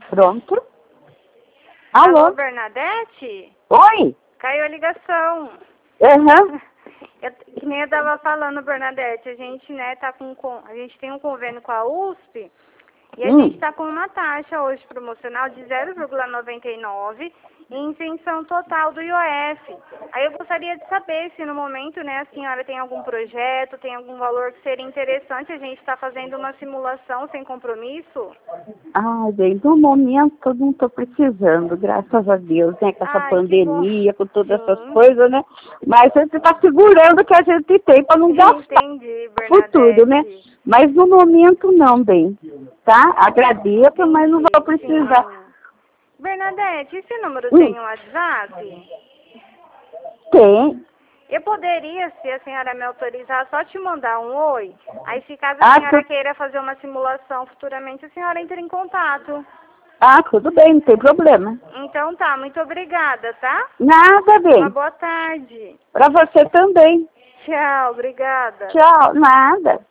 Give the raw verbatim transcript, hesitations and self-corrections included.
Pronto. Alô, Alô? Bernadette? Oi? Caiu a ligação. Aham. Eu, que nem eu tava falando, Bernadette, a gente, né, tá com, com a gente tem um convênio com a U S P e a Hum. gente tá com uma taxa hoje promocional de zero vírgula noventa e nove em isenção total do I O F. Aí eu gostaria de saber se no momento, né, a senhora tem algum projeto, tem algum valor que seria interessante a gente estar fazendo uma simulação sem compromisso? Ai, bem, no momento eu não estou precisando, graças a Deus, né? Com essa Ai, que bom. pandemia, com todas essas Sim. coisas, né? Mas a gente está segurando o que a gente tem para não gastar Entendi, futuro, né? Bernadette. Mas no momento não, bem, tá? Agradeço, mas não Entendi, vou precisar. sim. Bernadette, esse número Hum. tem um WhatsApp? Tem. Eu poderia, se a senhora me autorizar, só te mandar um oi? Aí, se caso a Ah, senhora tu... queira fazer uma simulação futuramente, a senhora entra em contato. ah, tudo bem, não tem problema. Então tá, muito obrigada, tá? Nada, Uma bem. boa tarde. Para você também. Tchau, obrigada. Tchau, nada.